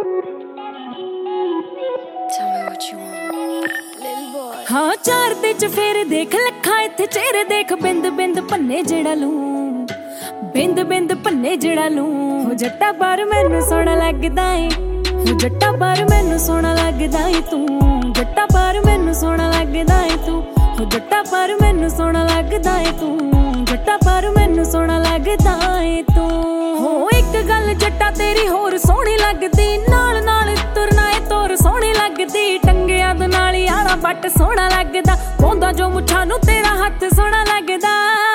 हाँ चार ते चफेरे देख लखा इत्थे चेहरे देख बिंद बिंद भन्ने जेड़ा लू बिंद बिंद भन्ने जेड़ा लू हो जट्टा बार मैनू सोहना लगदा ए हो जट्टा बार मैनू सोहना लगदा ए तू जट्टा बार मैनू सोहना लगदा ए तू हो जट्टा बार मैनू सोहना लगदा ए तू जट्टा बार मैनू सोहना लगदा ए तू हो एक गल जट्टा तेरी होर सोहनी लगदी नाल नाल तुरना ए तोर सोहनी लगदी टंगिया दे नाल यारा बट सोहना लगदा पोंदा जो मुछां नू तेरा हत्थ सोहना लगदा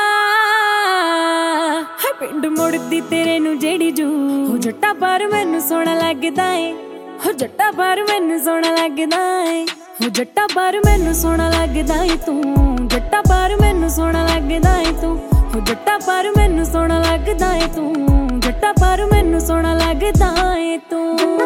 है पिंड मुड़दी तेरे नू जेड़ी जू हो जट्टा बार मैनू सोहना लगदा ए हो जट्टा बार मैनू सोहना लगदा ए हो जट्टा बार मैनू सोहना लगदा ए तू जट्टा बार मैनू सोहना लगदा ए तू हो जट्टा बार मैनू सोहना लगदा ए तू जट्टा बार मैनू सोहना लगदा ए तू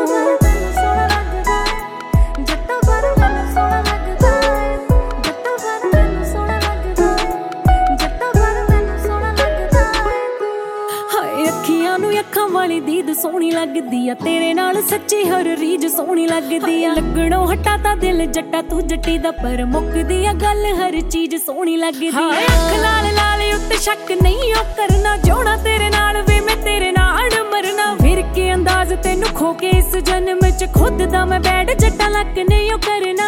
अखां वाली दीद सोहनी लगदी आ तेरे नाल सच्ची हर रीज सोहनी लगदी आ लगणों हटा ता दिल जट्टा तू जट्टी दा पर मुकदी आ गल हर चीज सोहनी लगदी आ अख लाल लाल उत्ते शक नहीं ओ करना जोड़ा तेरे नाल वे मैं तेरे नाल मरना फिर के अंदाज तेनू खो के इस जन्म च खुद दा मैं बैठ जट्टा लक नहीं ओ करना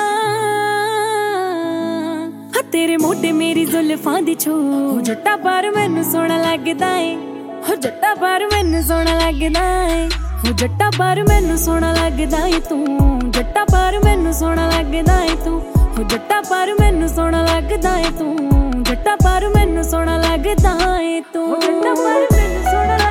तेरे मोढे मेरी जुल्फां दी छू जट्टा बार मैनू सोहना लगदा ए हो जट्टा बार मैनू सोहना लगदा ए हो जट्टा बार मैनू सोहना लगदा ए तू जट्टा बार मैनू सोहना लगदा ए तू हो जट्टा बार मैनू सोहना लगदा ए तू जट्टा बार मैनू सोहना लगदा ए तू जट्टा बार मैनू सोहना